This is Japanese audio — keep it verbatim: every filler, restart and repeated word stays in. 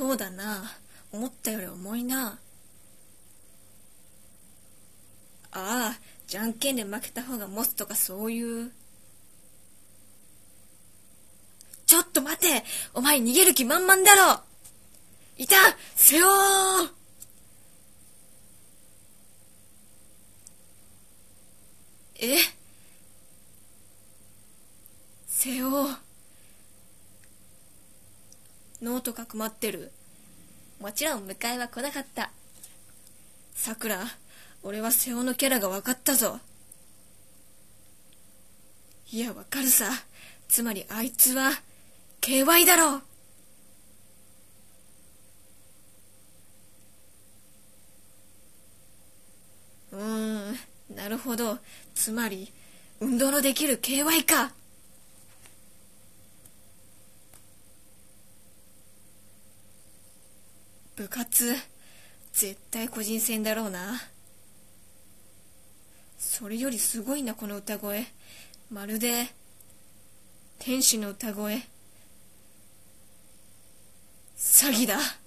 そうだな。思ったより重いな。ああ、じゃんけんで負けた方が持つとかそういう。ちょっと待て、お前逃げる気満々だろ。いた、瀬尾。え、瀬尾。ノートかくまってる。もちろん迎えは来なかった。さくら、俺は瀬尾のキャラが分かったぞ。いや、分かるさ。つまりあいつは ケーワイ だろう。うーん、なるほど。つまり運動のできる ケーワイ か。部活、絶対個人戦だろうな。それよりすごいな、この歌声。まるで天使の歌声。詐欺だ。